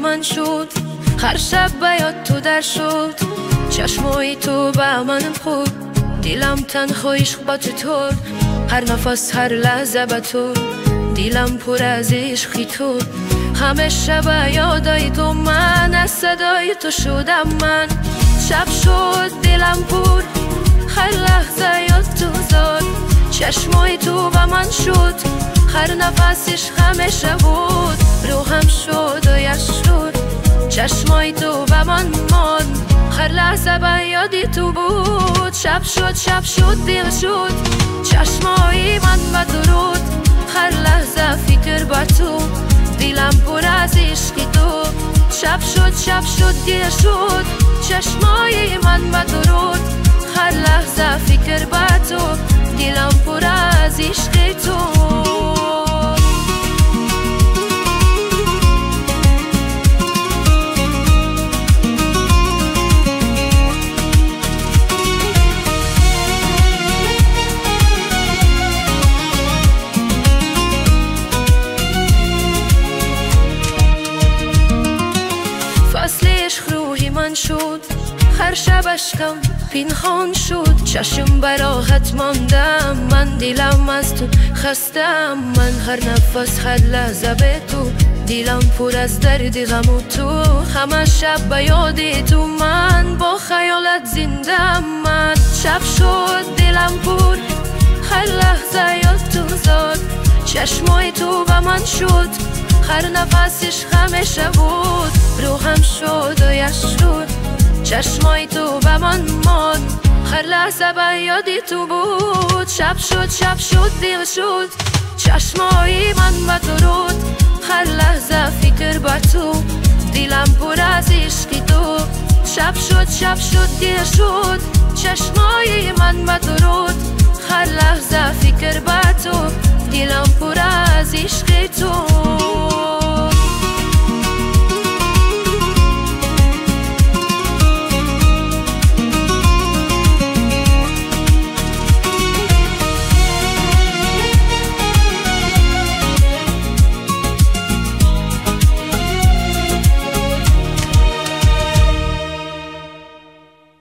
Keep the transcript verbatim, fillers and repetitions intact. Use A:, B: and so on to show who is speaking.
A: من شد، هر شب بیاد تو در شد، چشمای تو به منم خود، دیلم تنها عشق با تو تو، هر نفس هر لحظه با تو، دیلم پر از عشقی تو، همیشه به یادای تو من، از صدای تو شدم من، شب شد دلم پر، هر لحظه یاد تو زاد، چشمای تو به من شد، هر نفسش همیشه بود، روحم شد و یش شد، چشمای تو به من ماند، هر لحظه به یادی تو بود، شب شد شب شد دل شد، چشمای من به درود، هر لحظه فکر با تو، دیلم پر از عشقی تو، شب شد شب شد دل شد، چشمای من به درود، هر لحظه فکر با تو، دیلم پر از عشقی تو. فصل عشق روحی من شد، هر شب عشقم پنهان شد، چشم براحت ماندم من، دیلم از تو خستم من، هر نفس هر لحظه به تو، دیلم پر از درد غم و تو، همه شب به یاد تو من، با خیالت زنده من، شب شد دلم پر، هر لحظه یاد تو زاد، چشمای تو به من شد، هر نفسش همیشه بود، روحم شد و یش شد، چشمای تو به من ماند، هر لحظه به یادی تو بود، شب شد شب شد دل شد، چشمای من به درود، هر لحظه فکر با تو، دیلم پر از عشقی تو، شب شد شب شد دل شد، چشمای من به درود، هر لحظه فکر با تو، دیلم پر از عشقی